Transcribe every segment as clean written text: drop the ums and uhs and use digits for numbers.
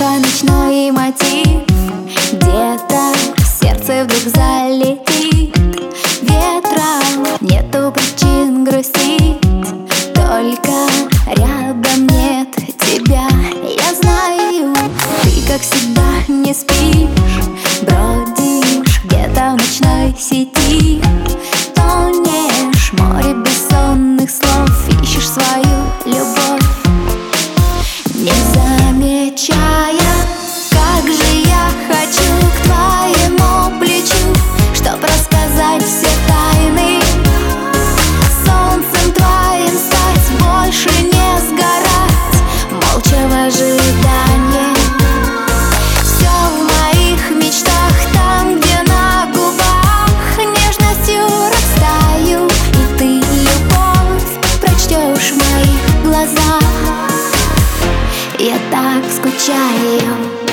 твой ночной мотив. Где-то в сердце вдруг залетит ветром. Нету причин грустить, только рядом нет тебя. Я знаю, ты как всегда не спишь, бродишь где-то в ночной сети. Тонешь в море бессонных слов, ищешь свою любовь, не замечая, как же я хочу к твоему плечу, чтоб рассказать все тайны. Солнцем твоим стать, больше не сгорать, молча в ожидании. Все в моих мечтах, там, где на губах нежностью растаю, и ты любовь прочтешь в моих глазах. Я так скучаю.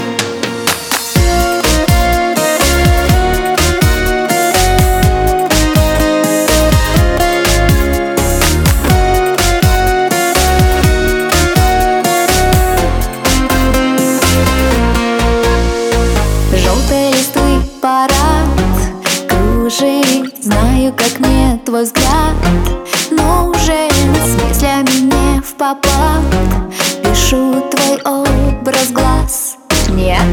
Желтые листвы парад кружит, знаю, как мне твой взгляд нужен. С мыслями не впопад, пишу твой образ глаз. Нет,